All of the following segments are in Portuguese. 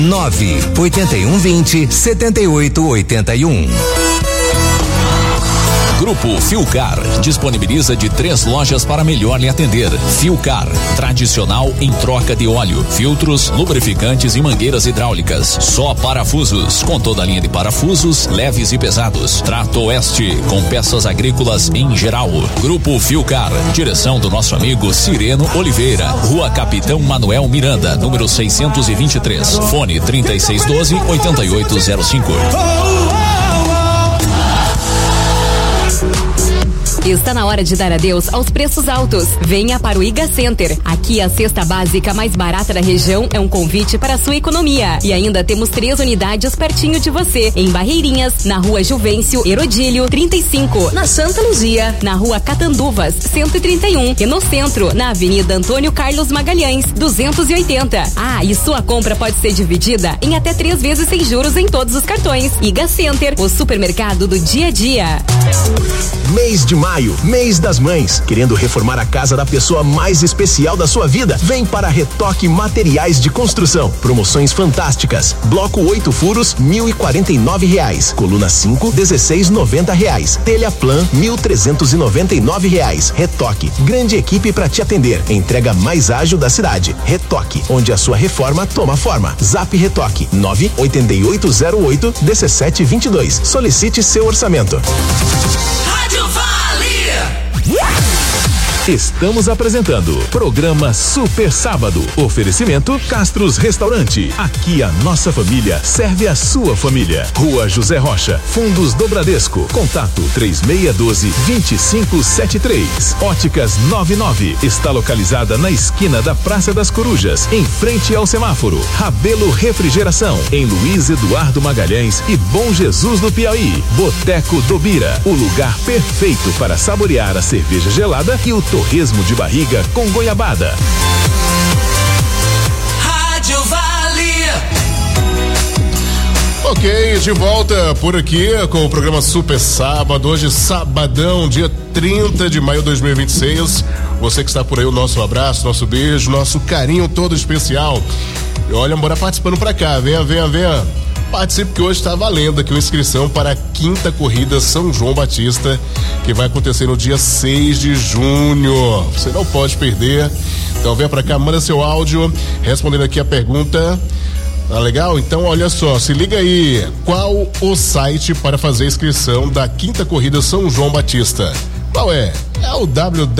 98120-7881. Grupo Filcar disponibiliza de 3 lojas para melhor lhe atender. Filcar, tradicional em troca de óleo, filtros, lubrificantes e mangueiras hidráulicas. Só parafusos, com toda a linha de parafusos, leves e pesados. Trato Oeste, com peças agrícolas em geral. Grupo Filcar, direção do nosso amigo Cireno Oliveira. Rua Capitão Manuel Miranda, número 623. Fone 3612-8805. Está na hora de dar adeus aos preços altos. Venha para o Iga Center. Aqui a cesta básica mais barata da região é um convite para a sua economia. E ainda temos 3 unidades pertinho de você. Em Barreirinhas, na Rua Juvencio Herodílio 35. Na Santa Luzia, na Rua Catanduvas 131. E no centro, na Avenida Antônio Carlos Magalhães 280. Ah, e sua compra pode ser dividida em até 3 vezes sem juros em todos os cartões. Iga Center, o supermercado do dia a dia. Mês de maio, mês das mães. Querendo reformar a casa da pessoa mais especial da sua vida? Vem para Retoque Materiais de Construção. Promoções fantásticas. Bloco 8 furos, R$1.049. Coluna 5, R$16,90. Telha Plan, R$1.399. Retoque, grande equipe para te atender. Entrega mais ágil da cidade. Retoque, onde a sua reforma toma forma. Zap Retoque, 98808-1722. Solicite seu orçamento. Estamos apresentando programa Super Sábado. Oferecimento Castros Restaurante. Aqui a nossa família serve a sua família. Rua José Rocha, Fundos do Bradesco. Contato 3612-2573. Óticas 99. Está localizada na esquina da Praça das Corujas, em frente ao semáforo. Rabelo Refrigeração, em Luiz Eduardo Magalhães e Bom Jesus do Piauí. Boteco do Bira, o lugar perfeito para saborear a cerveja gelada e o torresmo de barriga com goiabada. Rádio Vale. Ok, de volta por aqui com o programa Super Sábado. Hoje, sabadão, dia 30 de maio de 2026. Você que está por aí, o nosso abraço, nosso beijo, nosso carinho todo especial. E olha, bora participando pra cá. Venha. Participe que hoje está valendo aqui uma inscrição para a 5ª Corrida São João Batista, que vai acontecer no dia 6 de junho. Você não pode perder. Então venha para cá, manda seu áudio, respondendo aqui a pergunta. Tá legal? Então olha só, se liga aí. Qual o site para fazer a inscrição da 5ª Corrida São João Batista? Qual é? É o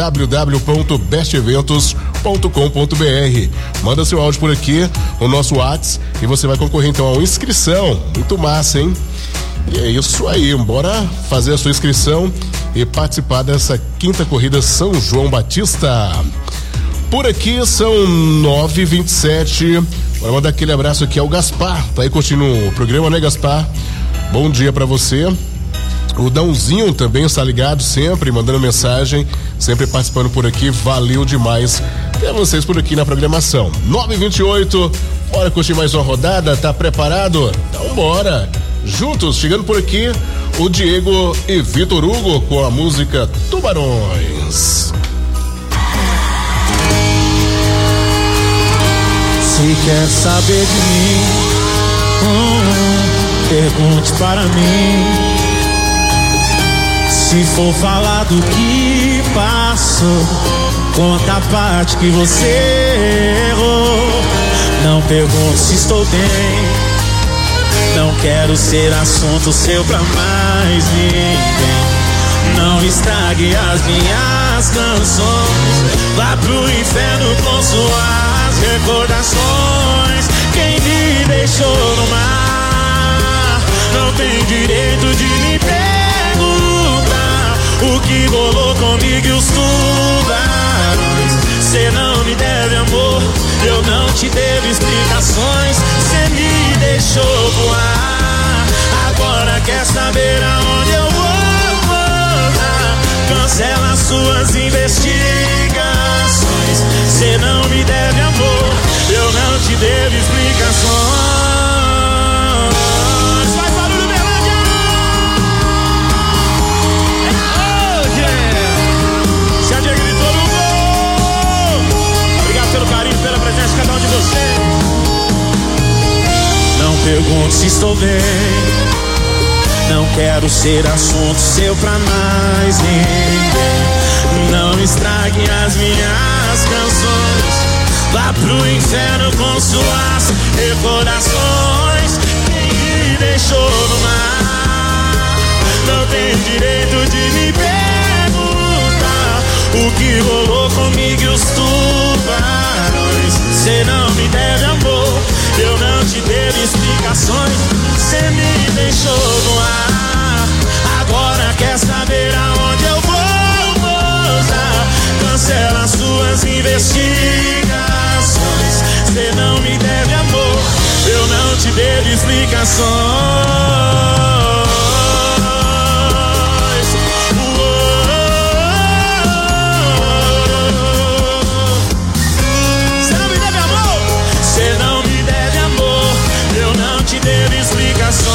www.besteventos.com.br. Manda seu áudio por aqui, o nosso WhatsApp, e você vai concorrer então a uma inscrição. Muito massa, hein? E é isso aí, bora fazer a sua inscrição e participar dessa 5ª Corrida São João Batista. Por aqui são 9h27. Bora mandar aquele abraço aqui ao Gaspar. Tá aí curtindo o programa, né, Gaspar? Bom dia pra você. O Dãozinho também está ligado sempre, mandando mensagem, sempre participando por aqui, valeu demais ter vocês por aqui na programação. 9h28, bora curtir mais uma rodada, tá preparado? Então bora! Juntos, chegando por aqui, o Diego e Vitor Hugo com a música Tubarões. Se quer saber de mim, pergunte para mim. Se for falar do que passou, conta a parte que você errou. Não pergunte se estou bem, não quero ser assunto seu pra mais ninguém. Não estrague as minhas canções, vá pro inferno com suas recordações. Quem me deixou no mar não tem direito de me perguntar o que rolou comigo e os tubarões. Cê não me deve amor, eu não te devo explicações. Cê me deixou voar, agora quer saber aonde eu vou. Cancela suas investigações. Cê não me deve amor, eu não te devo explicações. Vai barulho, Berlândia! Se a Diego gritou no gol. Obrigado pelo carinho, pela presença de cada um de vocês. pergunte se estou bem. Não quero ser assunto seu pra mais ninguém. Não estrague as minhas canções. Vá pro inferno com suas recordações. Quem me deixou no mar não tem direito de me perguntar o que rolou comigo e os tubarões. Cê não me deve amor, eu não te devo explicações. Cê me deixou no ar, agora quer saber aonde eu vou, moça? Cancela suas investigações. Cê não me deve amor, eu não te devo explicações. Devo explicações.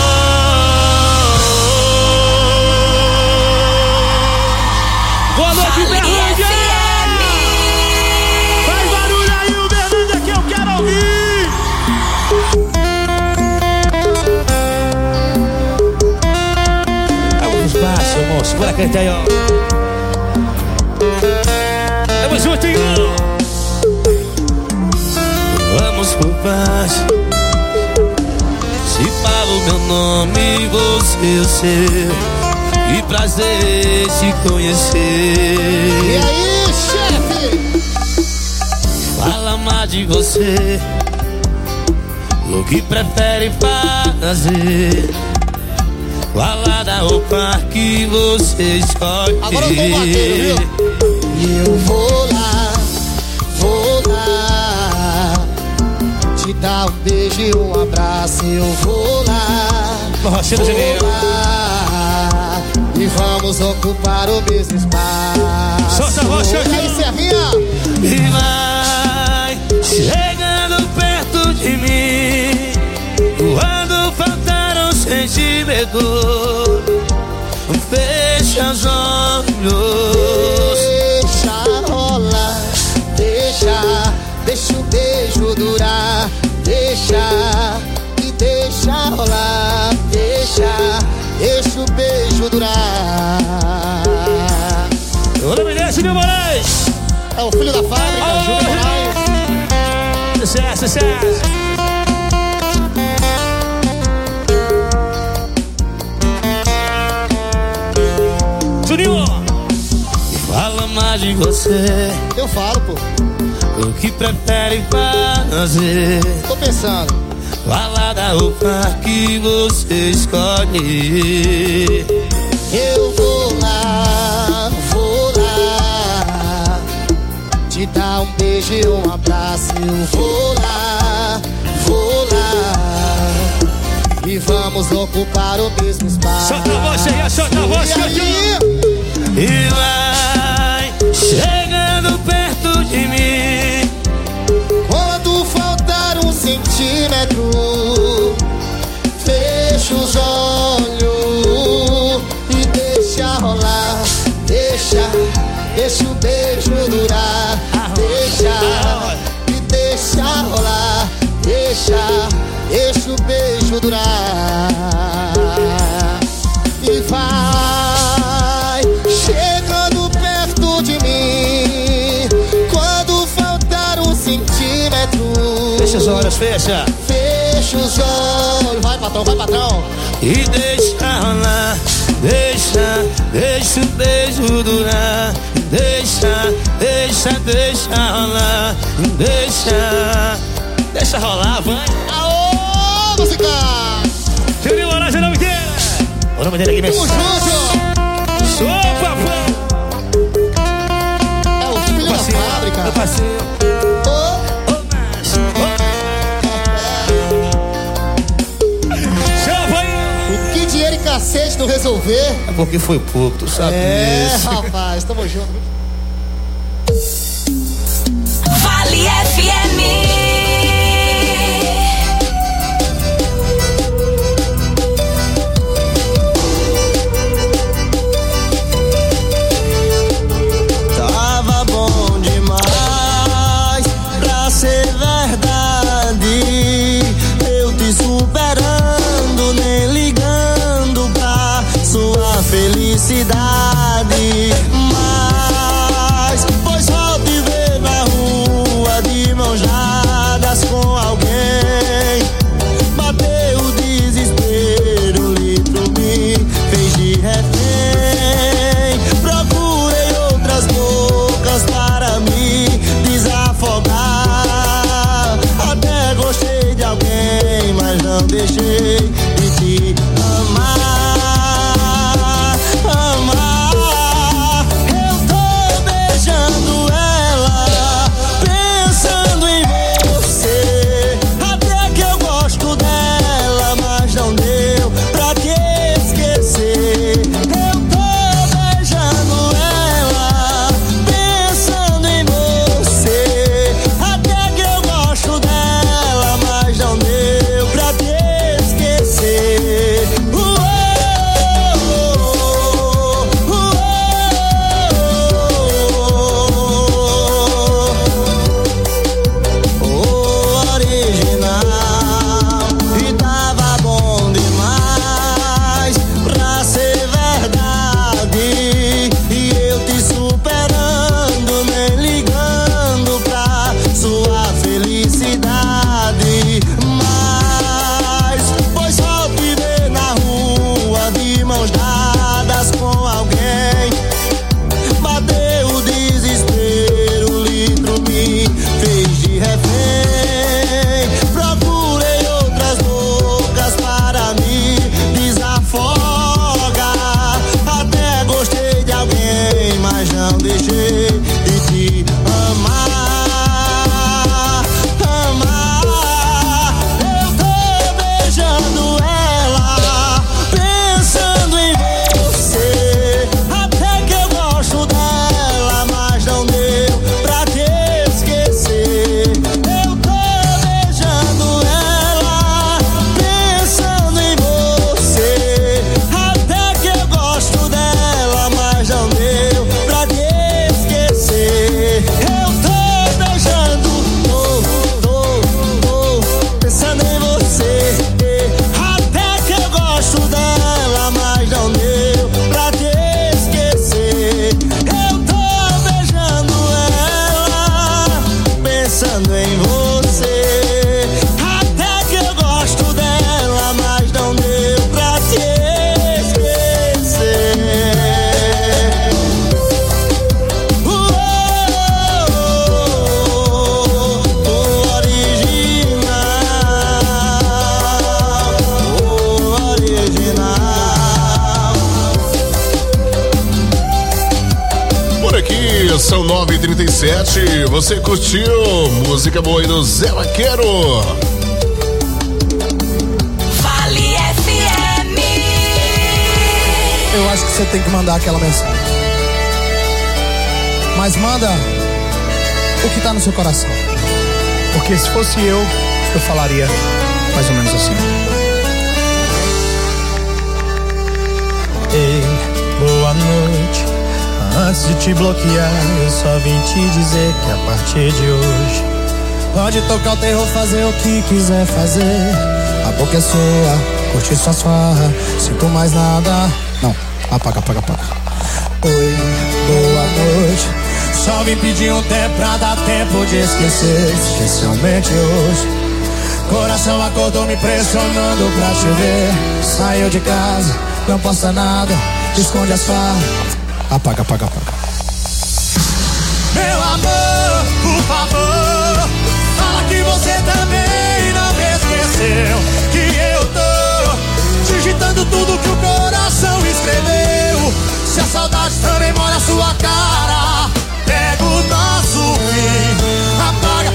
Boa noite, Berlândia! Faz barulho aí, o Berlândia que eu quero ouvir! Vamos baixo, moço, bora cantar aí, ó. Tamo juntinho! Vamos por baixo. Se falo meu nome, você o seu. Que prazer te conhecer. E aí, chefe? Fala mais de você, o que prefere fazer. Fala da roupa que você escolhe. Agora eu vou bater, viu? E eu vou lá te dar um beijo e um abraço. Eu vou lá, e vamos ocupar o mesmo espaço. Solta a voz, e aí, Serrinha? E vai chegando perto de mim, quando faltar um sentimento, fecha os olhos. Deixa rolar, deixa o beijo durar. Deixa rolar, deixa o beijo durar. O nome dele é Júnior Moraes. É o filho da fábrica, Júnior Moraes. Sucesso. Júnior, fala mais de você. Eu falo, pô. O que prefere fazer? Tô pensando. Fala da roupa que você escolhe. Eu vou lá te dar um beijo e um abraço. Eu vou lá e vamos ocupar o mesmo espaço. Solta a voz aí, solta a voz. E vai chegando perto de mim, quando faltar um centímetro, fecha os olhos e deixa rolar. Deixa o beijo durar. Deixa rolar. Deixa o beijo durar. E vai chegando perto de mim, quando faltar um centímetro. Fecha os olhos, fecha. Fecha os olhos. Vai, patrão. E deixa rolar. Deixa o beijo durar. Deixa rolar. Deixa rolar, vai. Aô, música! Júnior Moraes, o nome dele. O nome dele aqui mesmo. Tamo junto! Sou papai. É o filho da fábrica. Meu parceiro. O que dinheiro e cacete não resolver? É porque foi pouco, tu sabe disso. Rapaz, tamo junto. Vale FM. Tava bom demais pra ser verdade. Eu te juro são 9h37. Você curtiu música boa aí do Zé Vaqueiro? Vale FM. Eu acho que você tem que mandar aquela mensagem. Mas manda o que tá no seu coração. Porque se fosse eu falaria mais ou menos assim. Ei, boa noite. Antes de te bloquear, eu só vim te dizer que a partir de hoje pode tocar o terror, fazer o que quiser fazer. A boca é sua, curtir suas farras, sinto mais nada. Não, apaga. Oi, boa noite. Só vim pedir um tempo pra dar tempo de esquecer, especialmente hoje. Coração acordou me pressionando pra te ver. Saiu de casa, não posta nada, esconde as farras. Apaga. Meu amor, por favor, fala que você também não me esqueceu. Que eu tô digitando tudo que o coração escreveu. Se a saudade também molha a sua cara, pega o nosso fim. Apaga.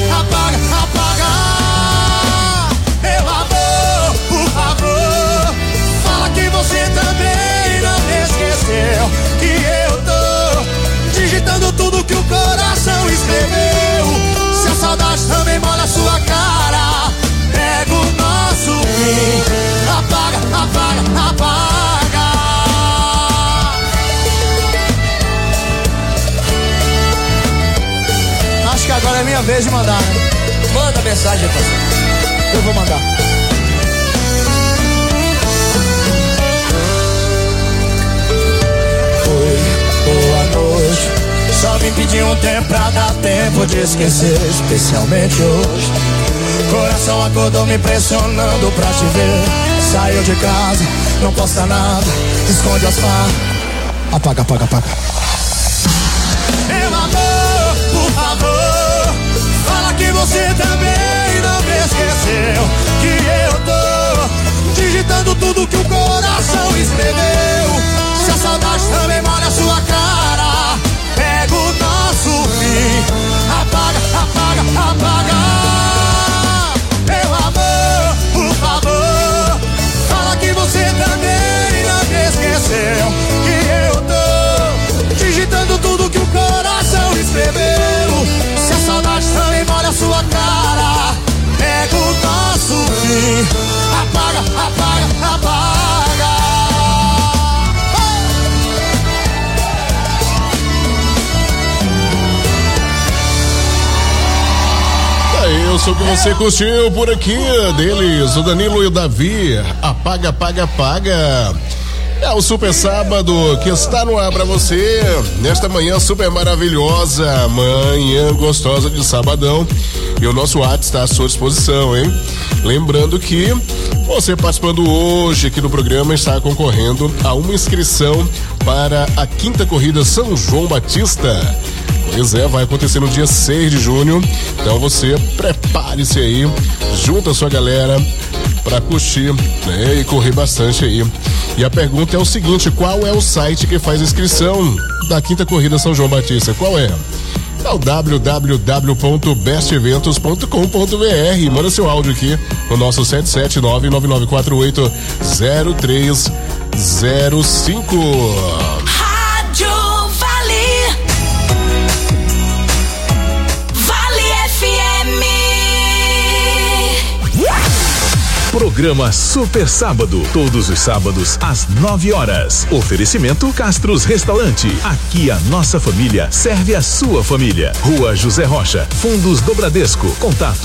Meu amor, por favor, fala que você também não me esqueceu. Que eu tô digitando tudo que o coração escreveu. Se a saudade também molha a sua cara, pega o nosso fim. Apaga. Acho que agora é minha vez de mandar, né? Manda mensagem, pastor. Eu vou mandar. Boa noite. Só vim pedir um tempo pra dar tempo de esquecer, especialmente hoje. Coração acordou me pressionando pra te ver. Saiu de casa, não posta nada, esconde as farras. Apaga. Meu amor, por favor, fala que você também não me esqueceu. Que eu tô digitando tudo que o coração escreveu. Se a saudade também molha a sua cara, pega o nosso fim. Apaga. Meu amor, por favor, fala que você também não me esqueceu. Que eu tô digitando tudo que o coração escreveu. Se a saudade também molha a sua cara, pega o nosso fim. Apaga. Eu sou o que você curtiu por aqui deles, o Danilo e o Davi. Apaga. É o Super Sábado que está no ar pra você nesta manhã super maravilhosa, manhã gostosa de sabadão. E o nosso WhatsApp está à sua disposição, hein? Lembrando que você participando hoje aqui no programa está concorrendo a uma inscrição para a 5ª Corrida São João Batista. Pois é, vai acontecer no dia 6 de junho. Então você prepare-se aí, junta a sua galera pra curtir, né, e correr bastante aí. E a pergunta é o seguinte: qual é o site que faz a inscrição da 5ª Corrida São João Batista? Qual é? É o www.besteventos.com.br. Manda seu áudio aqui no nosso 77999480305. Rádio Vale. Vale FM. Programa Super Sábado, todos os sábados às 9 horas. Oferecimento Castros Restaurante. Aqui a nossa família serve a sua família. Rua José Rocha, Fundos do Bradesco. Contato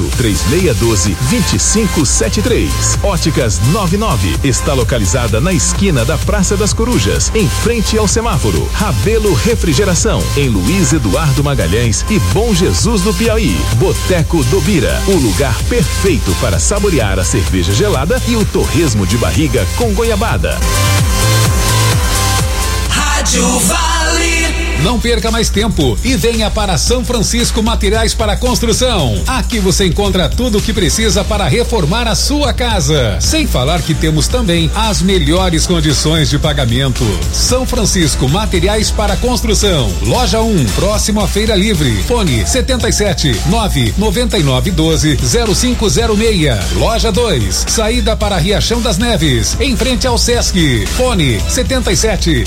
3612-2573. Óticas 99 está localizada na esquina da Praça das Corujas, em frente ao semáforo. Rabelo Refrigeração, em Luiz Eduardo Magalhães e Bom Jesus do Piauí. Boteco do Bira, o lugar perfeito para saborear a cerveja gelada e o torresmo de barriga com goiabada. Rádio Vale. Não perca mais tempo e venha para São Francisco Materiais para Construção. Aqui você encontra tudo o que precisa para reformar a sua casa. Sem falar que temos também as melhores condições de pagamento. São Francisco Materiais para Construção. Loja 1, próximo à Feira Livre. Fone 77 999 12 0506. Loja 2, saída para Riachão das Neves, em frente ao Sesc. Fone 77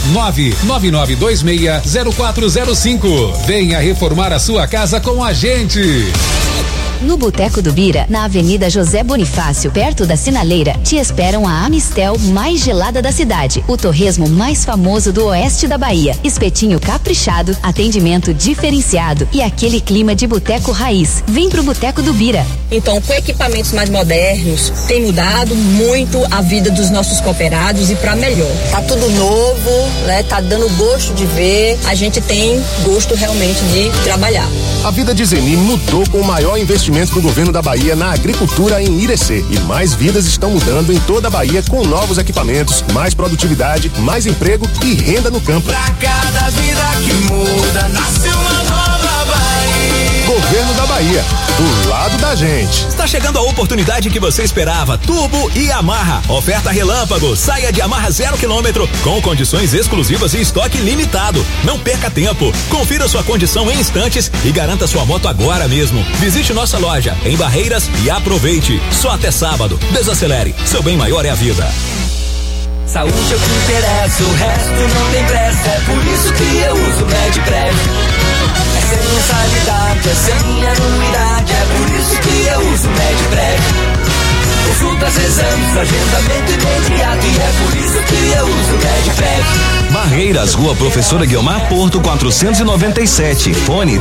99926 0405. Venha reformar a sua casa com a gente. No Boteco do Bira, na Avenida José Bonifácio, perto da Sinaleira, te esperam a Amistel mais gelada da cidade, o torresmo mais famoso do oeste da Bahia, espetinho caprichado, atendimento diferenciado e aquele clima de boteco raiz. Vem pro Boteco do Bira. Então, com equipamentos mais modernos, tem mudado muito a vida dos nossos cooperados e para melhor. Tá tudo novo, né? Tá dando gosto de ver. A gente tem gosto realmente de trabalhar. A vida de Zenir mudou com o maior investimento do governo da Bahia na agricultura em Irecê. E mais vidas estão mudando em toda a Bahia com novos equipamentos, mais produtividade, mais emprego e renda no campo. Pra cada vida que muda, nasce uma nova Bahia. Governo da Bahia, do lado da gente. Está chegando a oportunidade que você esperava. Turbo e Yamaha. Oferta relâmpago. Saia de Yamaha 0 km com condições exclusivas e estoque limitado. Não perca tempo. Confira sua condição em instantes e garanta sua moto agora mesmo. Visite nossa loja em Barreiras e aproveite. Só até sábado. Desacelere. Seu bem maior é a vida. Saúde é o que interessa, o resto não tem pressa. É por isso que eu uso Medprev. É sem mensalidade, é sem anuidade. É por isso que eu uso Medprev. Consultas, exames, agendamento imediato. E é por isso que eu uso Medprev. Barreiras, Rua Professora Guiomar Porto 497. Fone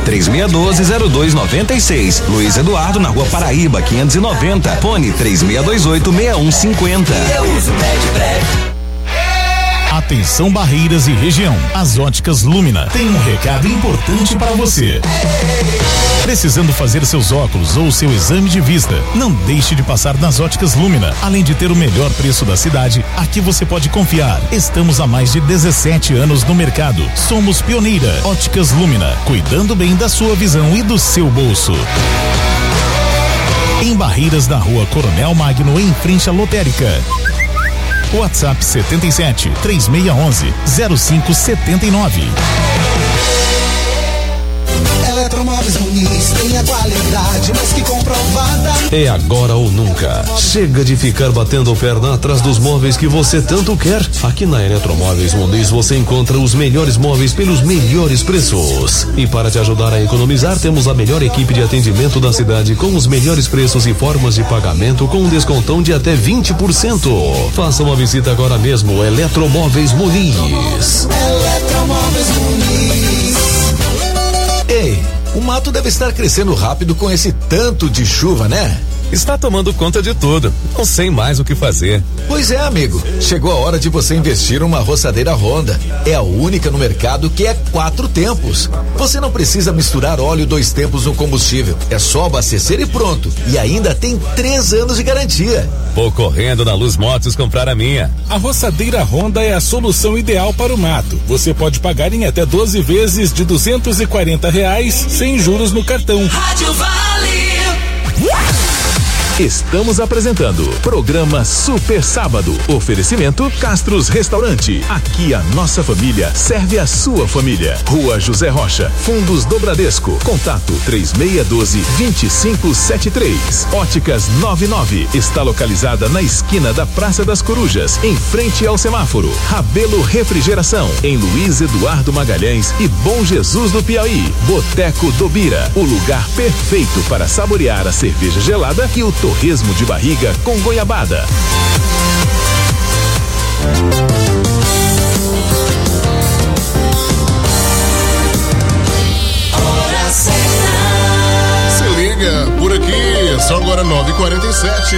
3612-0296. Luiz Eduardo na Rua Paraíba 590. Fone 3628-6150. Eu uso Medprev. Atenção Barreiras e região. As Óticas Lumina tem um recado importante para você. Precisando fazer seus óculos ou seu exame de vista? Não deixe de passar nas Óticas Lumina. Além de ter o melhor preço da cidade, aqui você pode confiar. Estamos há mais de 17 anos no mercado. Somos pioneira. Óticas Lumina, cuidando bem da sua visão e do seu bolso. Em Barreiras, na Rua Coronel Magno, em frente à lotérica. WhatsApp 77 3611 0579. Eletromóveis Muniz tem a qualidade mais que comprovada. É agora ou nunca. Chega de ficar batendo perna atrás dos móveis que você tanto quer. Aqui na Eletromóveis Muniz você encontra os melhores móveis pelos melhores preços. E para te ajudar a economizar, temos a melhor equipe de atendimento da cidade com os melhores preços e formas de pagamento com um descontão de até 20%. Faça uma visita agora mesmo. Eletromóveis Muniz. Eletromóveis Muniz. Ei, o mato deve estar crescendo rápido com esse tanto de chuva, né? Está tomando conta de tudo. Não sei mais o que fazer. Pois é, amigo. Chegou a hora de você investir numa roçadeira Honda. É a única no mercado que é 4 tempos. Você não precisa misturar óleo 2 tempos no combustível. É só abastecer e pronto. E ainda tem 3 anos de garantia. Vou correndo na Luz Motos comprar a minha. A roçadeira Honda é a solução ideal para o mato. Você pode pagar em até 12 vezes de R$240 sem juros no cartão. Rádio Vale. Estamos apresentando programa Super Sábado. Oferecimento Castros Restaurante. Aqui a nossa família serve a sua família. Rua José Rocha, Fundos do Bradesco. Contato 3612-2573. Óticas 99. Está localizada na esquina da Praça das Corujas, em frente ao semáforo. Rabelo Refrigeração, em Luiz Eduardo Magalhães e Bom Jesus do Piauí. Boteco do Bira, o lugar perfeito para saborear a cerveja gelada e o torresmo de barriga com goiabada. Se liga, por aqui, só agora 9h47.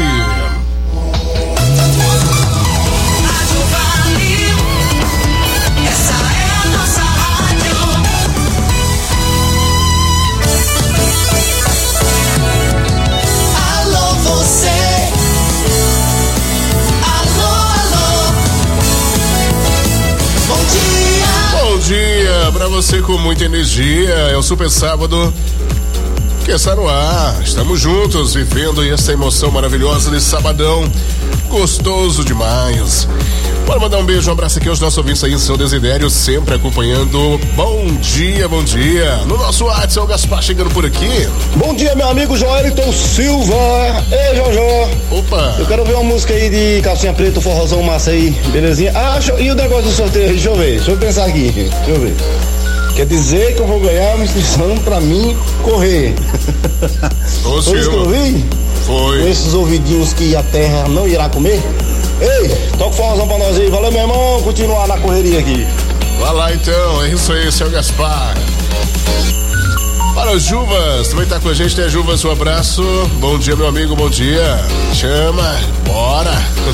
Bom dia, pra você com muita energia, é o Super Sábado que está no ar. Estamos juntos vivendo essa emoção maravilhosa desse sabadão gostoso demais. Bora mandar um beijo, um abraço aqui aos nossos ouvintes aí em São Desidério, sempre acompanhando. Bom dia, bom dia. No nosso WhatsApp, o Gaspar chegando por aqui. Bom dia, meu amigo Joelton Silva. Ei, Jojó. Opa. Eu quero ver uma música aí de calcinha preta, forrozão massa aí, belezinha? Ah, e o negócio do sorteio? Deixa eu pensar aqui. Deixa eu ver. Quer dizer que eu vou ganhar uma inscrição pra mim correr. Ô, foi isso que eu vi? Foi. Com esses ouvidinhos que a terra não irá comer? Ei, toca o forrozão pra nós aí. Valeu, meu irmão. Continuar na correria aqui. Vai lá então, é isso aí, seu Gaspar. Para o Juvas, também tá com a gente, né, Juvas? Um abraço. Bom dia, meu amigo, bom dia. Chama, bora.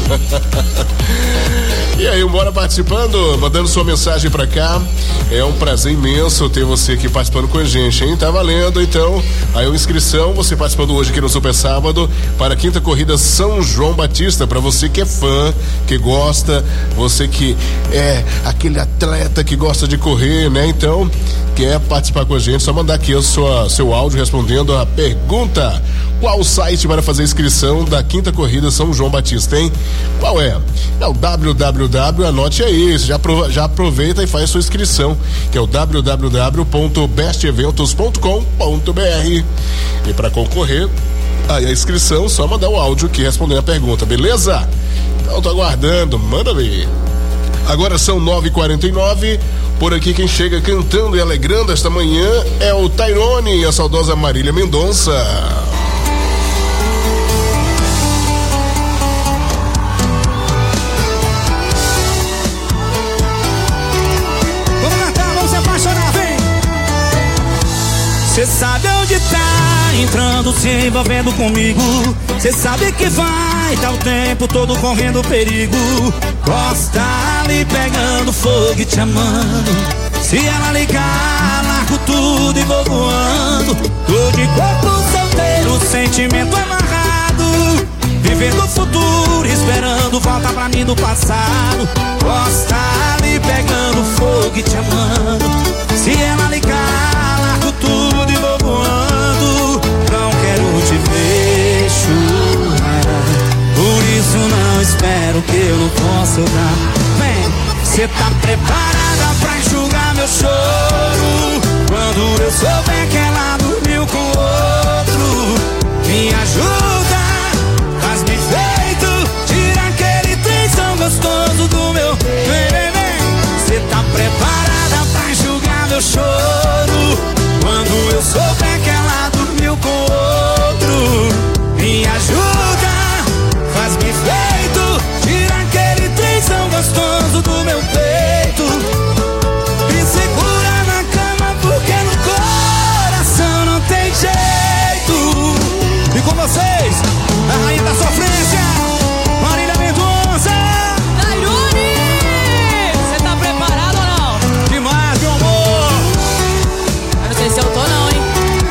E aí, bora participando, mandando sua mensagem pra cá. É um prazer imenso ter você aqui participando com a gente, hein? Tá valendo, então. Aí a inscrição, você participando hoje aqui no Super Sábado para a 5ª Corrida São João Batista, pra você que é fã, que gosta, você que é aquele atleta que gosta de correr, né? Então, quer participar com a gente, só mandar aqui seu áudio respondendo a pergunta. Qual o site para fazer a inscrição da 5ª Corrida São João Batista, hein? Qual é? É o www, anote aí, já aproveita e faz sua inscrição, que é o www.besteventos.com.br. E para concorrer aí a inscrição, só mandar o áudio que responder a pergunta, beleza? Então tô aguardando, manda ver. Agora são 9h49. Por aqui quem chega cantando e alegrando esta manhã é o Tairone e a saudosa Marília Mendonça. Vamos cantar, vamos se apaixonar, vem! Cê sabe onde tá entrando, se envolvendo comigo. Cê sabe que vai, tá o tempo todo correndo perigo. Gosta ali pegando fogo e te amando. Se ela ligar, largo tudo e vou voando. Tô de corpo solteiro, sentimento amarrado, vivendo o futuro, esperando volta pra mim do passado. Gosta ali pegando fogo e te amando. Se ela ligar, largo tudo e vou voando. Não quero te ver chorar, por isso não espero que eu não possa dar. Vem, cê tá preparada pra enxugar meu choro quando eu souber que ela dormiu com outro? Me ajuda, faz bem feito, tira aquele trenzão gostoso do meu. Vem, vem, vem. Cê tá preparada pra enxugar meu choro quando eu souber que ela dormiu com outro? Me ajuda, faz bem feito, tira aquele trenzão gostoso do meu peito. Me segura na cama porque no coração não tem jeito. E com vocês, a rainha da sofrência, Marília Mendonça. Tairone, você tá preparado ou não? Demais, meu amor. Eu não sei se eu tô não, hein?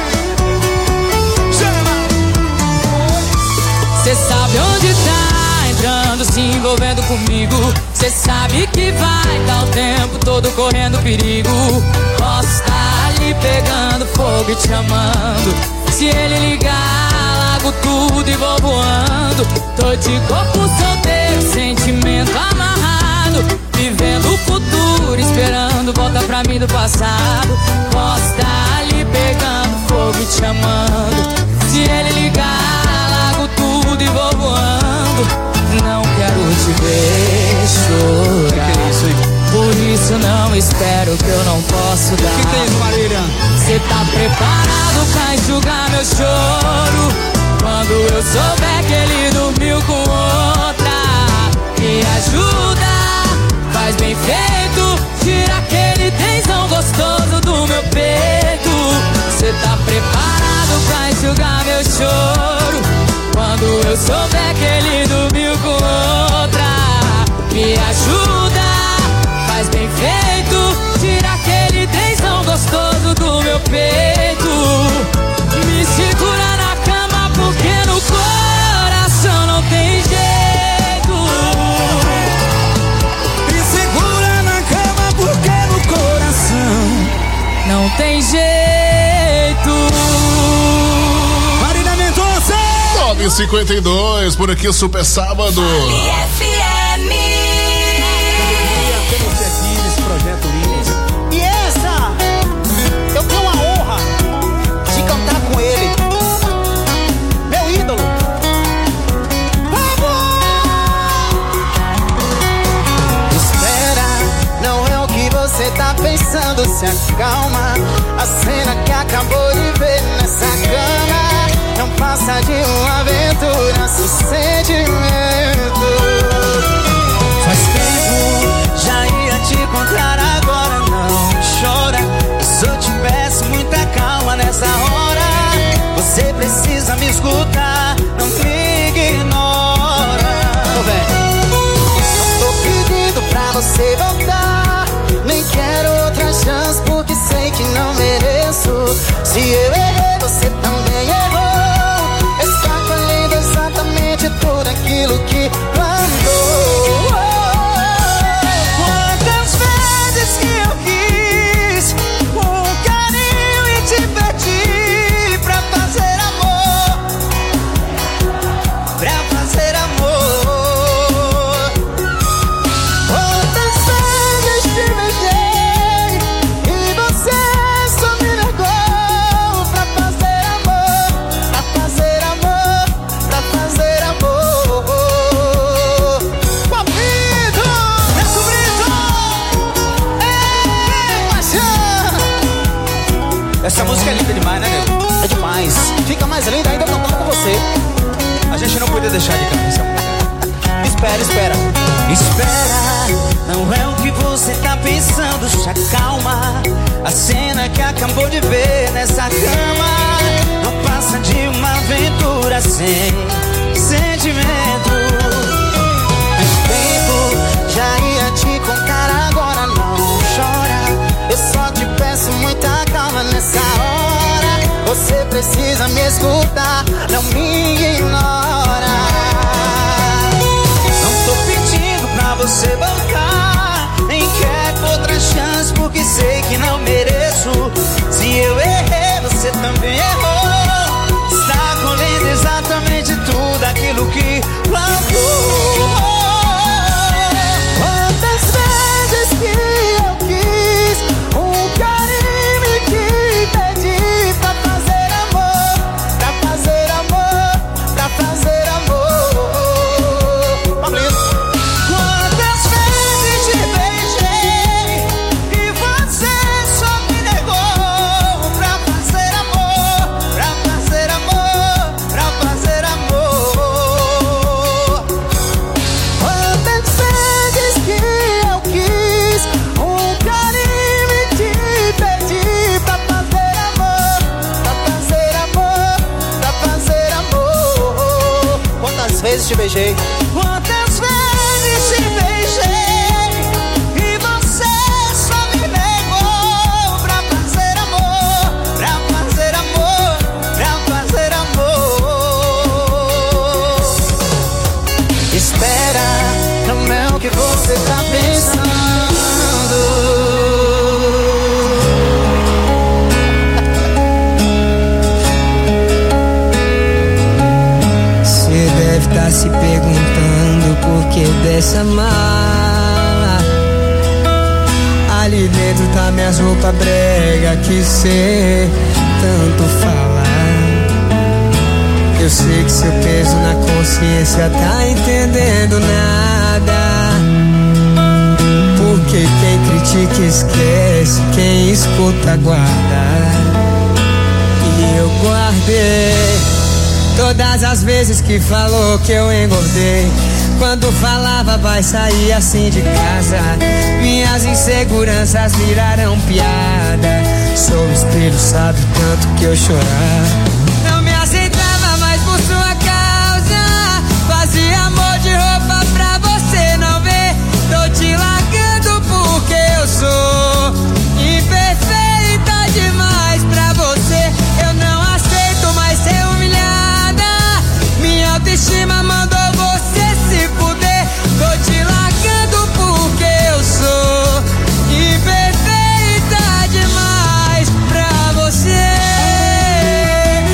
Cê sabe onde tá entrando, se envolvendo comigo. Cê sabe que vai, tá o tempo todo correndo perigo. Posso tá ali pegando fogo e te amando. Se ele ligar, largo tudo e vou voando. Tô de corpo solteiro, sentimento amarrado, vivendo o futuro, esperando volta pra mim do passado. Posso tá ali pegando fogo e te amando. Se ele ligar, largo tudo e vou voando. Não quero te ver chorar, por isso não espero que eu não posso dar. Que tem isso, Marília? Cê tá preparado pra enxugar meu choro quando eu souber que ele dormiu com outra? Me ajuda, faz bem feito, tira aquele tensão gostoso do meu peito. Cê tá preparado pra enxugar meu choro quando eu souber que ele dormiu com outra? Me ajuda, faz bem feito, tira aquele tensão gostoso do meu peito. Me segura na cama porque no coração não tem jeito. 9h52, por aqui, Super Sábado. E essa, eu tenho a honra de cantar com ele, meu ídolo. Espera, não é o que você tá pensando, se acalma. A cena que acabou de ver nessa cama não passa de uma aventura sem sentimento. Faz tempo, já ia te encontrar, agora não chora. Eu só te peço muita calma nessa hora. Você precisa me escutar, não me ignora. Não tô pedindo pra você voltar, nem quero outra chance porque sei que não mereço. Se eu errei, você também errou. Está colhendo exatamente tudo aquilo que plantou. Quantas vezes que eu quis um carinho e te pedi pra fazer amor, pra fazer amor. Quantas vezes te beijei e você só me negou pra fazer amor, pra fazer amor, pra fazer amor. Papito, meu sobrinho, essa música é linda demais, né, nego? É demais. Fica mais linda ainda cantando com você. A gente não podia deixar de cantar essa música. Espera, espera. Espera, não é o que você tá pensando, se acalma. A cena que acabou de ver nessa cama não passa de uma aventura sem sentimento. Faz tempo, já ia te contar, agora não chora. Eu só te peço muita calma nessa hora. Você precisa me escutar, não me ignora. Não tô pedindo pra você voltar, nem quero outra chance porque sei que não mereço. Se eu errei, você também errou. Está colhendo exatamente tudo aquilo que plantou. Quantas vezes que eu quis um carinho e te pedi pra fazer amor, pra fazer amor, pra fazer amor. Quantas vezes te beijei e você só me negou pra fazer amor, pra fazer amor, pra fazer amor. Quantas vezes que eu quis um carinho e te pedi pra fazer amor, pra fazer amor, pra fazer amor. Quantas vezes te beijei? Quantas vezes te beijei e você só me negou pra fazer amor, pra fazer amor, pra fazer amor. Espera, não é o que você tá pensando. Cê deve tá se perguntando por que dessa mala. Ali dentro tá minhas roupas brega que cê tanto fala. Eu sei que seu peso na consciência tá entendendo nada. Porque quem critica esquece, quem escuta guarda. E eu guardei todas as vezes que falou que eu engordei. Quando falava vai sair assim de casa, minhas inseguranças viraram piada. Sou espelho, sabe o tanto que eu chorava. Não me aceitava mais por sua causa, fazia amor de roupa pra você não ver. Tô te largando porque eu sou imperfeita demais pra você. Eu não aceito mais ser humilhada, minha autoestima mandou você se fuder. Tô te largando porque eu sou imperfeita demais pra você.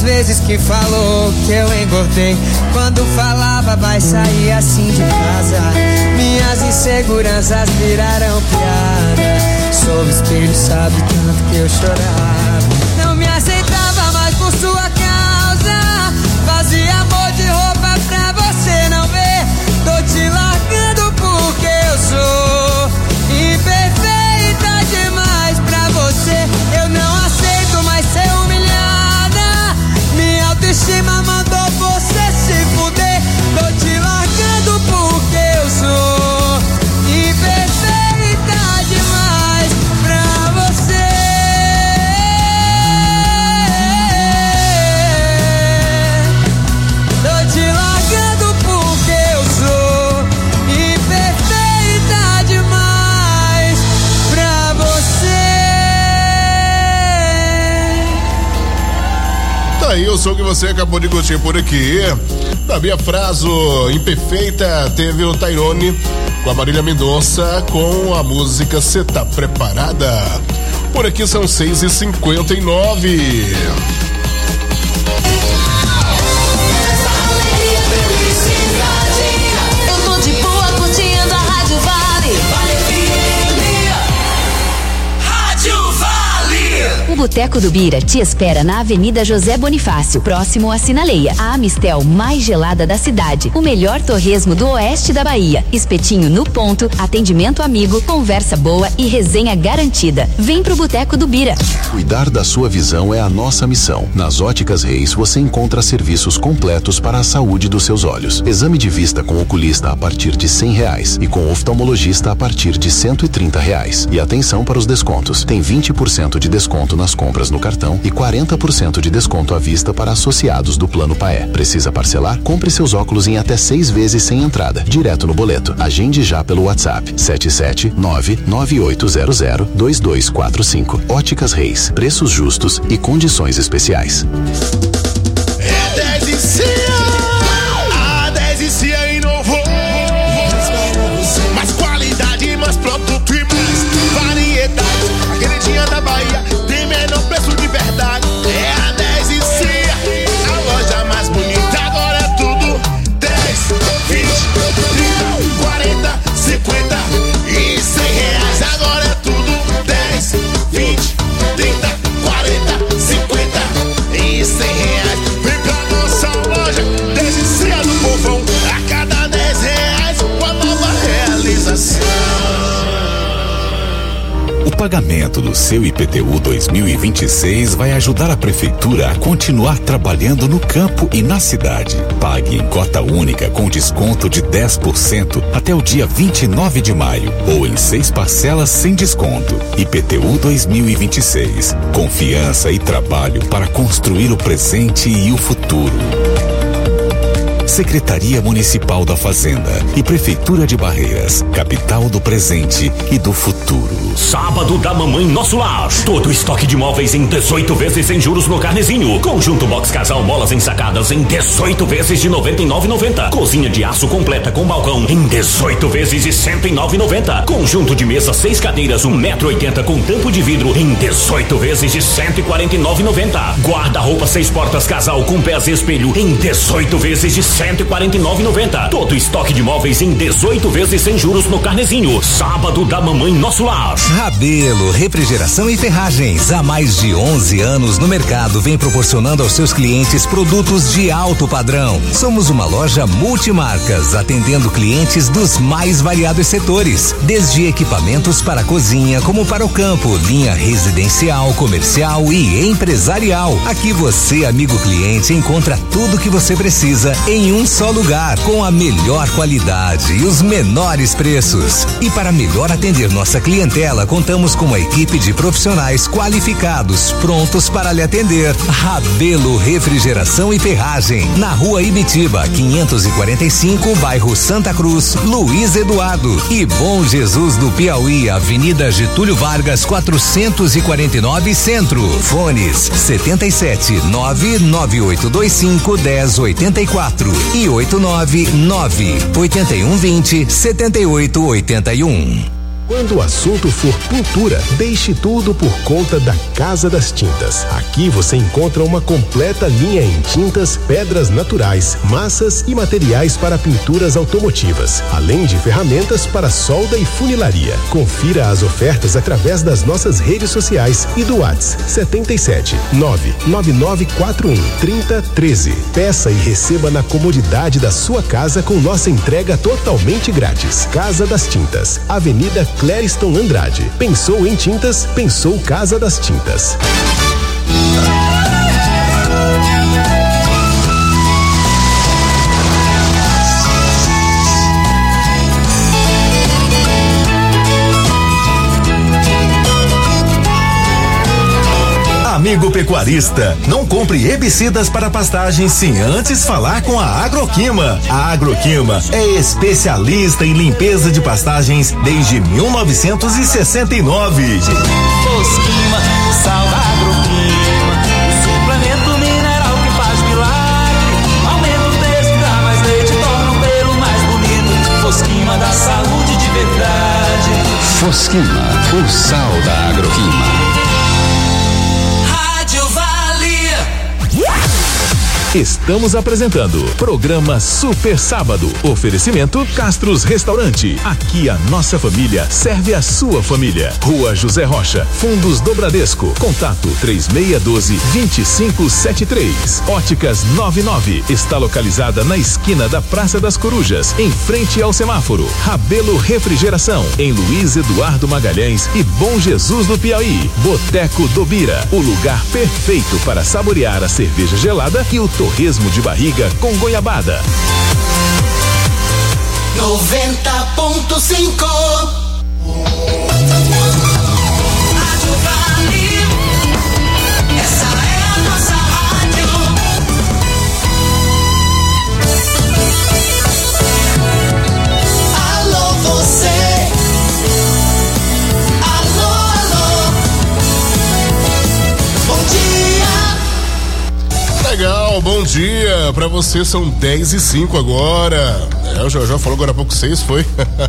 das vezes que falou que eu engordei. Quando falava vai sair assim de casa. Minhas inseguranças viraram piada. Sou espelho, sabe tanto que eu chorava. Não me aceitava mais por sua causa. Fazia amor de roupa pra você não ver. Tô te largando porque eu sou imperfeita demais pra você. Eu não aceito mais ser humilhada. Minha autoestima mandou você se fuder. Tô te largando porque eu sou imperfeita demais pra você. Tô te largando porque eu sou imperfeita demais pra você. Tá aí o som que você acabou de curtir por aqui. Da Bia Fraso, Imperfeita, teve o Tairone com a Marília Mendonça com a música Cê Tá Preparada? Por aqui são 6h59. Eu tô de boa curtindo a Rádio Vale. Rádio Vale. O Boteco do Bira te espera na Avenida José Bonifácio, próximo à Sinaleia. A Amistel mais gelada da cidade. O melhor torresmo do oeste da Bahia. Espetinho no ponto, atendimento amigo, conversa boa e resenha garantida. Vem pro Boteco do Bira. Cuidar da sua visão é a nossa missão. Nas Óticas Reis você encontra serviços completos para a saúde dos seus olhos. Exame de vista com oculista a partir de R$100 e com oftalmologista a partir de R$130. E atenção para os descontos. Tem 20% de desconto nas compras no cartão e 40% de desconto à vista para associados do Plano Paé. Precisa parcelar? Compre seus óculos em até 6 vezes sem entrada, direto no boleto. Agende já pelo WhatsApp 77998002245. Óticas Reis, preços justos e condições especiais. É 10 e Cia, a 10 e Cia inovou. Mais qualidade, mais produto e mais variedade. A queridinha da Bahia tem menor preço de verdade. É a 10 e Cia, a loja mais bonita. Agora é tudo 10, 20, 30, 40, 50 e R$100. Agora é tudo 10, 20, 30, 40, 50 e R$100. Vem pra nossa loja, 10 e Cia do povão. A cada R$10, uma nova realização. O pagamento do seu IPTU 2026 vai ajudar a Prefeitura a continuar trabalhando no campo e na cidade. Pague em cota única com desconto de 10% até o dia 29 de maio ou em 6 parcelas sem desconto. IPTU 2026. Confiança e trabalho para construir o presente e o futuro. Secretaria Municipal da Fazenda e Prefeitura de Barreiras, capital do presente e do futuro. Sábado da Mamãe Nosso Lar. Todo o estoque de móveis em 18 vezes sem juros no Carnezinho. Conjunto box casal molas ensacadas em 18 vezes de R$ 99,90. Cozinha de aço completa com balcão em 18 vezes de R$ 109,90. Conjunto de mesa 6 cadeiras 1,80 m com tampo de vidro em 18 vezes de R$ 149,90. Guarda-roupa 6 portas casal com pés e espelho em 18 vezes de R$ 149,90. Todo estoque de móveis em 18 vezes sem juros no Carnezinho. Sábado da Mamãe Nosso Lar. Rabelo, Refrigeração e Ferragens. Há mais de 11 anos no mercado, vem proporcionando aos seus clientes produtos de alto padrão. Somos uma loja multimarcas, atendendo clientes dos mais variados setores, desde equipamentos para a cozinha como para o campo, linha residencial, comercial e empresarial. Aqui você, amigo cliente, encontra tudo que você precisa em um só lugar, com a melhor qualidade e os menores preços. E para melhor atender nossa clientela, contamos com uma equipe de profissionais qualificados, prontos para lhe atender. Rabelo, Refrigeração e Ferragem, na Rua Ibitiba, 545, bairro Santa Cruz, Luiz Eduardo. E Bom Jesus do Piauí, Avenida Getúlio Vargas, 449 Centro. Fones 77 99825 1084 e 899 8120 7881. Quando o assunto for pintura, deixe tudo por conta da Casa das Tintas. Aqui você encontra uma completa linha em tintas, pedras naturais, massas e materiais para pinturas automotivas, além de ferramentas para solda e funilaria. Confira as ofertas através das nossas redes sociais e do WhatsApp 77 99941 3013. Peça e receba na comodidade da sua casa com nossa entrega totalmente grátis. Casa das Tintas, Avenida Clériston Andrade. Pensou em tintas? Pensou Casa das Tintas. Amigo pecuarista, não compre herbicidas para pastagens sem antes falar com a Agroquima. A Agroquima é especialista em limpeza de pastagens desde 1969. Fosquima, o sal da Agroquima, o suplemento mineral que faz milagre. Aumenta o texto, dá mais leite, torna o pelo mais bonito. Fosquima da saúde de verdade. Fosquima, o sal da Agroquima. Estamos apresentando programa Super Sábado. Oferecimento Castros Restaurante. Aqui a nossa família serve a sua família. Rua José Rocha, Fundos do Bradesco. Contato 3612-2573. Óticas 99. Está localizada na esquina da Praça das Corujas, em frente ao semáforo. Rabelo Refrigeração, em Luiz Eduardo Magalhães e Bom Jesus do Piauí. Boteco do Bira, o lugar perfeito para saborear a cerveja gelada e o torresmo de barriga com goiabada. 90.5. Essa é a nossa rádio. Alô, você. Alô, alô. Bom dia. Legal, bom dia pra você, são 10:05 agora. O Jojó falou agora há pouco 6, foi?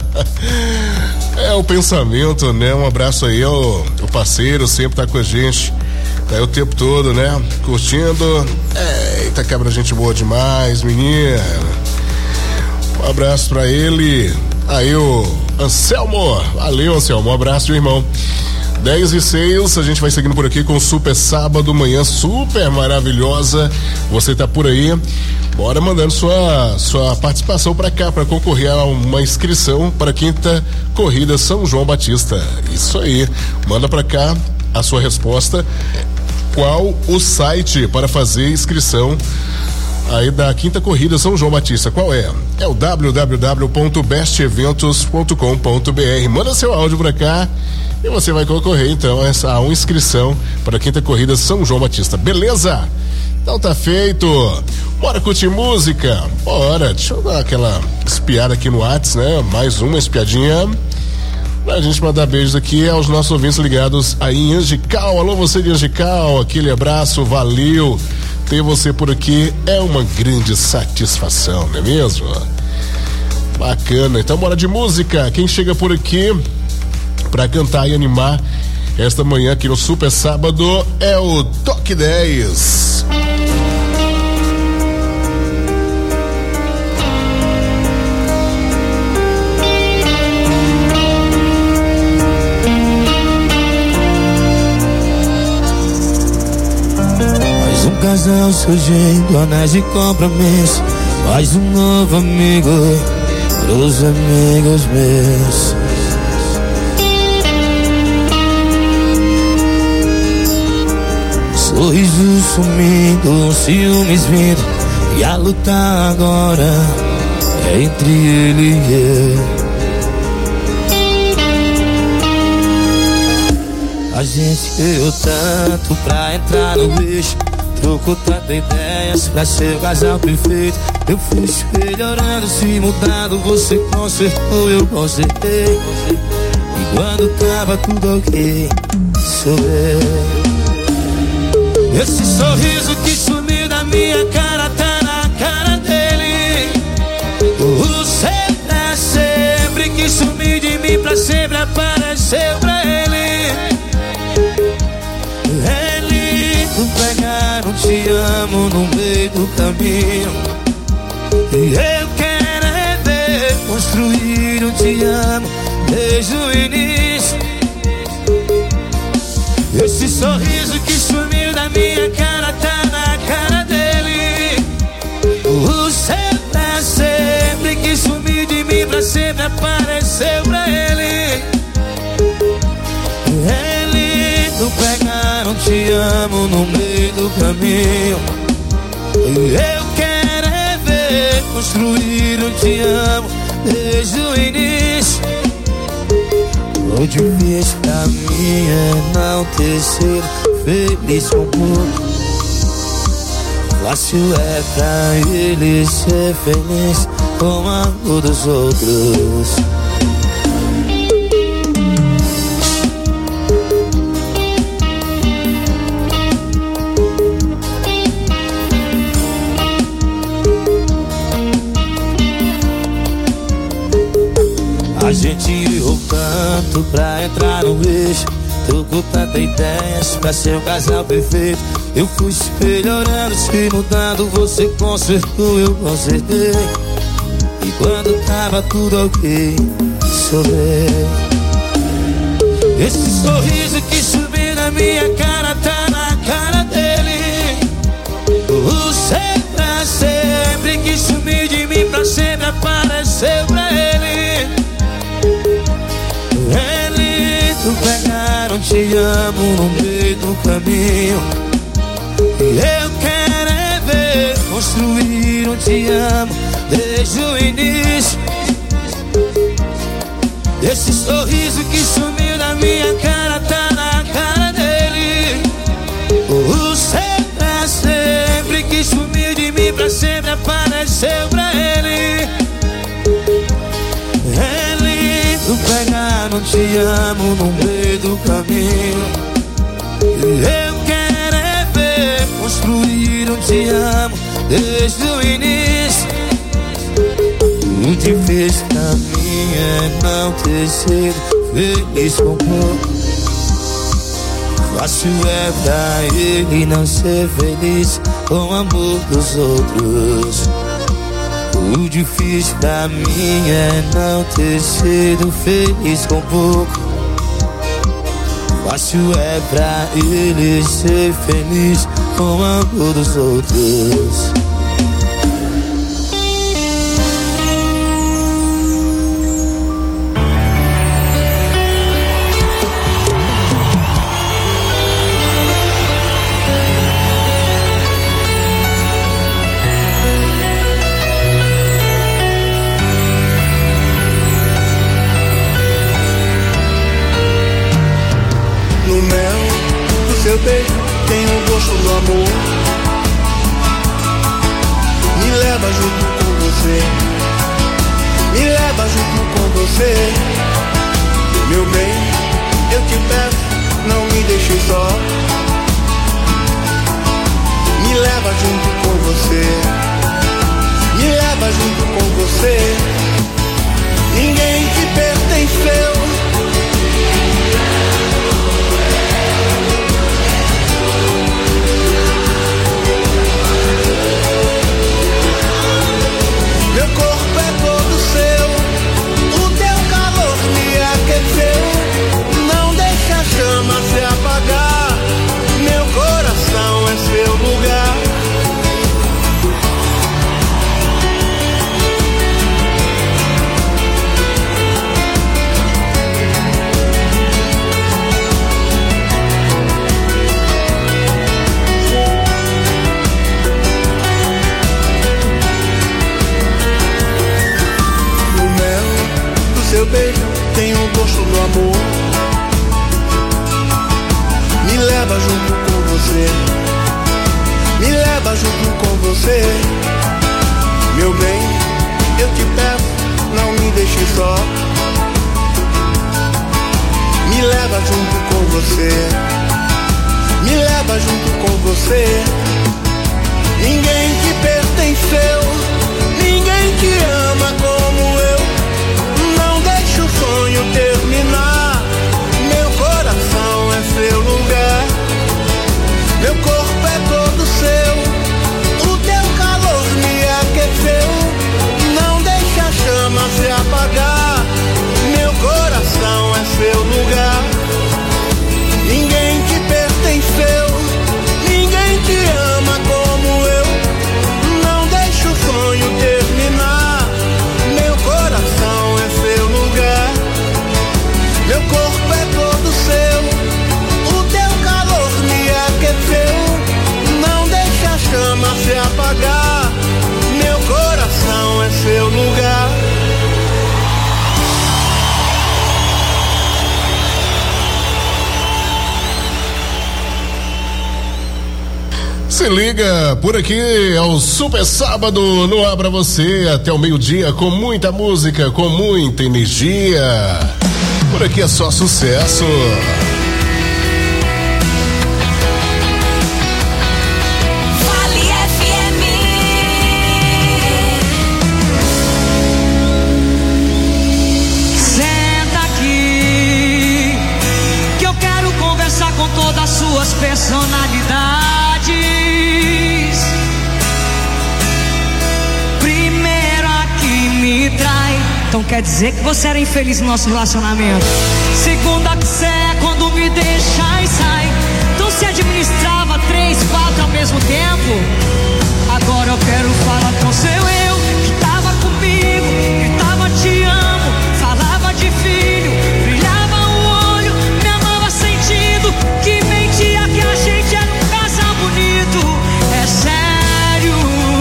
É o pensamento, né? Um abraço aí ao parceiro, sempre tá com a gente, tá aí o tempo todo, né? Curtindo. Eita, quebra gente boa demais, menina. Um abraço pra ele. Aí o Anselmo, valeu Anselmo, um abraço, meu irmão. 10:06, a gente vai seguindo por aqui com o Super Sábado, manhã super maravilhosa. Você tá por aí, bora mandando sua participação pra cá, pra concorrer a uma inscrição para a 5ª Corrida São João Batista. Isso aí, manda pra cá a sua resposta. Qual o site para fazer inscrição aí da 5ª Corrida São João Batista? Qual é? É o www.besteventos.com.br. Manda seu áudio pra cá e você vai concorrer então a uma inscrição para a 5ª Corrida São João Batista, beleza? Então tá feito. Bora curtir música? Bora, deixa eu dar aquela espiada aqui no WhatsApp, né? Mais uma espiadinha pra gente mandar beijos aqui aos nossos ouvintes ligados aí em Angical. Alô, você de Angical, aquele abraço, valeu. Ter você por aqui é uma grande satisfação, não é mesmo? Bacana, então bora de música. Quem chega por aqui pra cantar e animar esta manhã aqui no Super Sábado é o Toque 10. Mais um casal surgindo, anéis de compromisso. Mais um novo amigo pros amigos meus. Sorriso sumindo, ciúmes vindo, e a luta agora é entre ele e eu. A gente deu tanto pra entrar no bicho, trocou tantas ideias pra ser o casal perfeito. Eu fui se melhorando, se mudando, você consertou, eu consertei. E quando tava tudo ok, sorriu. Esse sorriso que sumiu da minha cara tá na cara dele. Você sempre quis sumir de mim pra sempre. sempre apareceu pra ele. Lindo pegar um te amo no meio do caminho. E eu quero é ver construir um te amo desde o início. Esse sorriso que sumiu da minha cara tá na cara dele. O seu pra sempre que sumiu de mim pra sempre apareceu pra ele. É lindo pegar um te amo no meio do caminho. Eu quero é ver construir um te amo desde o início. O difícil pra mim é não ter sido feliz com pouco. Fácil é pra ele ser feliz com o amor dos outros. A gente errou tanto pra entrar no eixo. Tô com tanta ideias pra ser um casal perfeito. Eu fui se melhorando, se mudando, você consertou, eu consertei. E quando tava tudo ok, sorri. Esse sorriso que subiu na minha cara tá na cara dele. O ser pra sempre que sumiu de mim pra sempre apareceu pra ele. É lindo pegar um te amo no meio do caminho. Eu quero é ver construir um te amo desde o início. Esse sorriso que sumiu da minha cara tá na cara dele. O ser pra sempre que sumiu de mim pra sempre apareceu pra ele. É lindo pegar um te amo no meio do caminho. Eu quero é ver construir um te amo desde o início. O difícil pra mim é não ter sido feliz com pouco. Fácil é pra ele não ser feliz com o amor dos outros. O difícil pra mim é não ter sido feliz com pouco. Fácil é pra ele ser feliz com o amor dos outros. Seu beijo tem o gosto do amor. Me leva junto com você. Me leva junto com você. Meu bem, eu te peço, não me deixe só. Me leva junto com você. Me leva junto com você. Ninguém te pertenceu. Meu corpo é todo seu, o teu calor me aqueceu. Não deixa a chama se apagar, meu coração é seu lugar. Seu beijo tem o gosto do amor. Me leva junto com você. Me leva junto com você. Meu bem, eu te peço, não me deixe só. Me leva junto com você. Me leva junto com você. Ninguém te pertenceu. Ninguém te ama como eu. Não deixe o sonho terminar. Se liga, por aqui é o Super Sábado no ar pra você até o meio-dia com muita música, com muita energia. Por aqui é só sucesso. Vale FM. Senta aqui, que eu quero conversar com todas as suas personalidades. Primeiro a que me trai, então quer dizer que você era infeliz no nosso relacionamento. Segunda que você é quando me deixa e sai, então se administrava 3, 4 ao mesmo tempo. Agora eu quero falar com seu eu, que tava comigo, gritava te amo, falava de filho, brilhava o olho, me amava sentindo, que mentia que a gente era um casal bonito. É sério,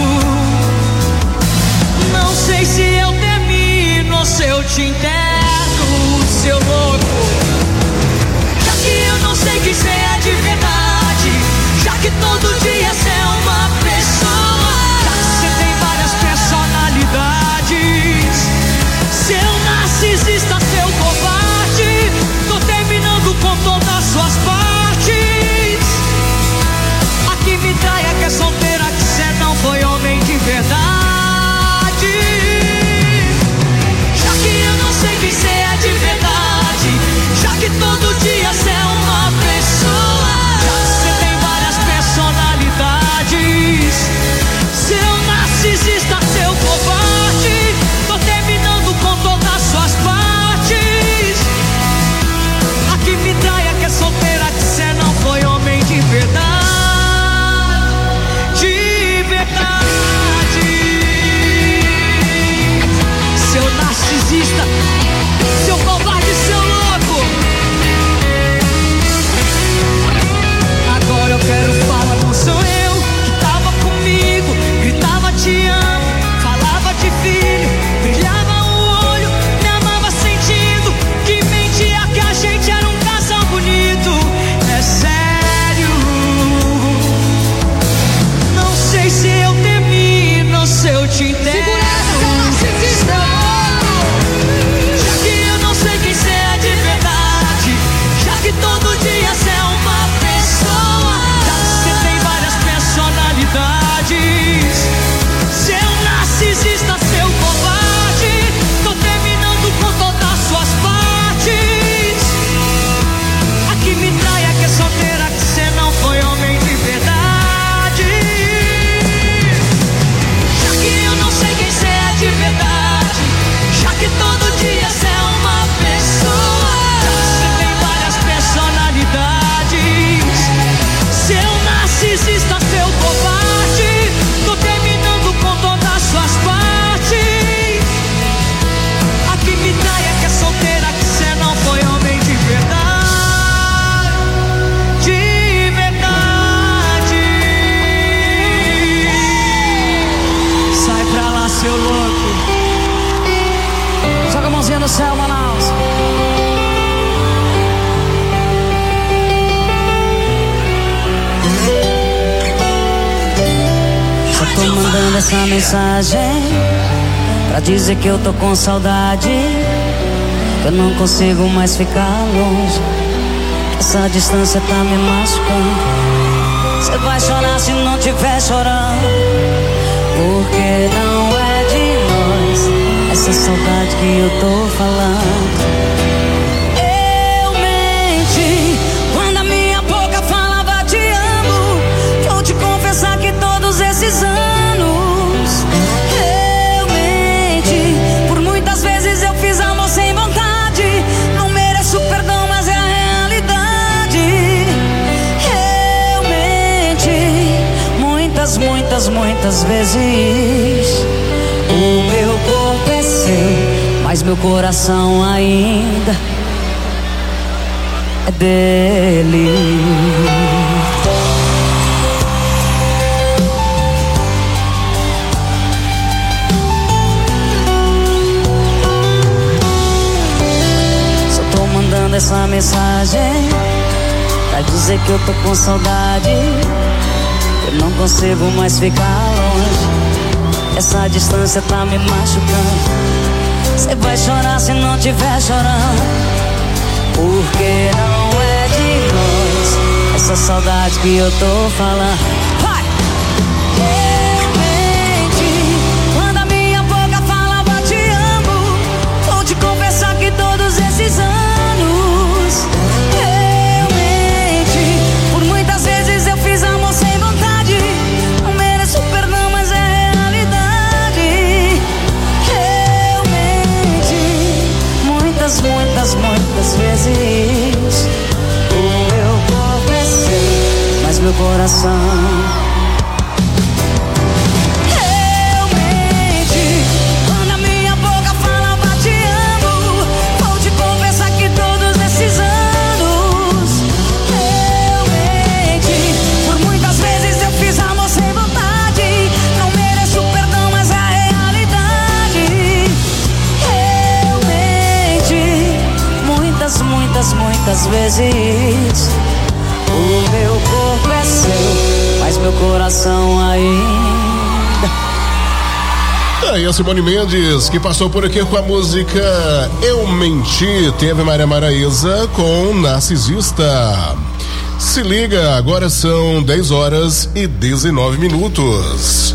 não sei se eu termino ou se eu te enterro, seu louco. Já que eu não sei que cê é de verdade, já que todo dia cê é uma pessoa, já que cê tem várias personalidades, seu narcisista, seu covarde, tô terminando com todas as suas partes. A que me trai é que é solteira, que cê não foi homem de verdade. Já que eu não sei que cê é de verdade, já que todo dia cê é uma pessoa, já que cê tem várias personalidades, seu narcisista, seu covarde, tô terminando com todas as suas partes. A que me trai é que é solteira, que cê não foi homem de verdade. De verdade. Seu narcisista, seu covarde, seu louco. Agora eu quero falar com seu eu, que tava comigo, gritava te amo, falava de filho, brilhava o olho, me amava sentindo, que mentia que a gente era um casal bonito. É sério, não sei se eu termino ou se eu te enterro. Já que eu não sei quem cê é de verdade, já que todo dia cê é uma pessoa, já que cê tem várias personalidades, seu narcisista, seu covarde, tô terminando com todas as suas partes. A que me trai é que é solteira, que cê não foi homem de verdade. Já que eu não sei quem cê é de verdade, já que todo dia cê é uma pessoa, já que cê tem várias personalidades, seu narcisista, seu covarde, tô terminando com todas as suas partes. A que me trai é que é solteira, que cê não foi homem de verdade. De verdade. Sai pra lá, seu louco. Joga a mãozinha no céu, Manaus. Só tô mandando essa mensagem pra dizer que eu tô com saudade, que eu não consigo mais ficar longe, essa distância tá me machucando. Cê vai chorar se não tiver chorando, porque não é de nós essa saudade que eu tô falando. Eu menti quando a minha boca falava te amo, vou te confessar que todos esses anos eu menti. Por muitas vezes eu fiz amor sem vontade, não mereço perdão, mas é a realidade. Eu menti muitas vezes. O meu corpo é seu, mas meu coração ainda é dele. Só tô mandando essa mensagem pra dizer que eu tô com saudade, eu Eu não consigo mais ficar longe. Essa distância tá me machucando. Cê vai chorar se não tiver chorando. Porque não é de nós essa saudade que eu tô falando. Vai! Eu menti quando a minha boca falava te amo. Vou te confessar que todos esses anos eu menti. Por muitas vezes eu fiz amor sem vontade. Não mereço perdão, mas é realidade. Eu menti muitas vezes. O meu corpo é seu, mas meu coração. Eu menti quando a minha boca falava te amo. Vou te confessar que todos esses anos eu menti. Por muitas vezes eu fiz amor sem vontade. Não mereço perdão, mas é a realidade. Eu menti muitas vezes. O meu corpo é seu, mas meu coração ainda. E a Simone Mendes, que passou por aqui com a música Eu Menti, teve Maria Maraísa com Narcisista. Se liga, agora são 10 horas e 19 minutos.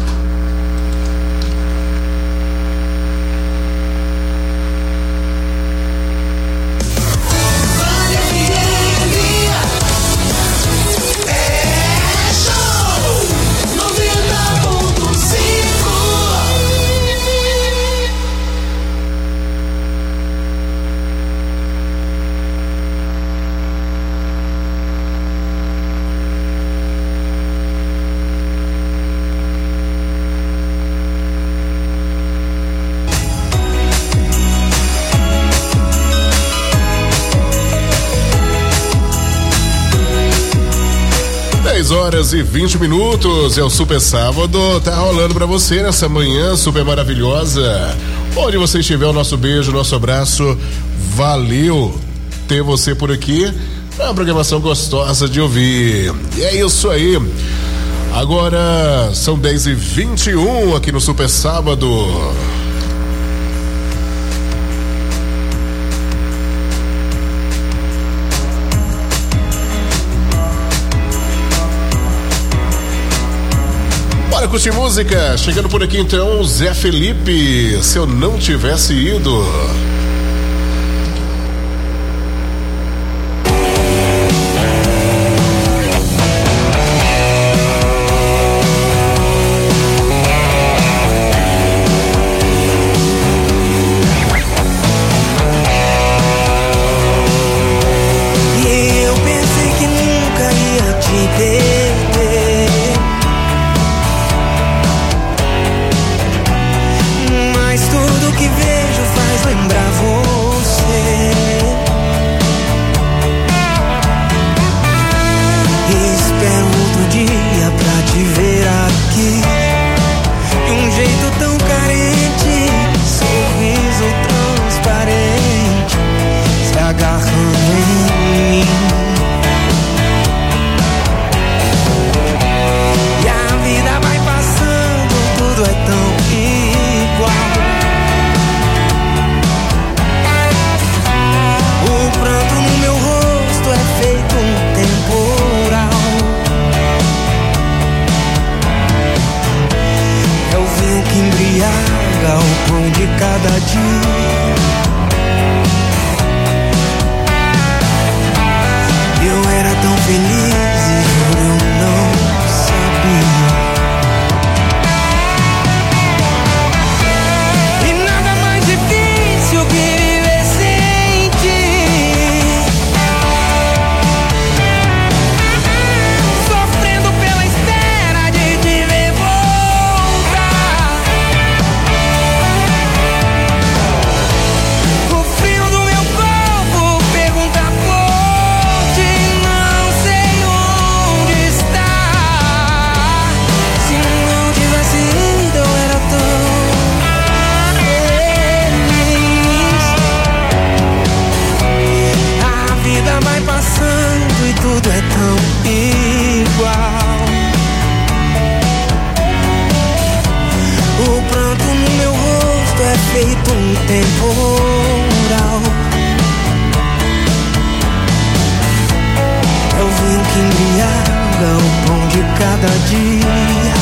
Horas e 20 minutos, é o Super Sábado, tá rolando pra você nessa manhã super maravilhosa. Onde você estiver, o nosso beijo, nosso abraço, valeu ter você por aqui, é uma programação gostosa de ouvir. E é isso aí, agora são 10h21 aqui no Super Sábado. Bora curtir música, chegando por aqui então, Zé Felipe, Se Eu Não Tivesse Ido. o pão de cada dia.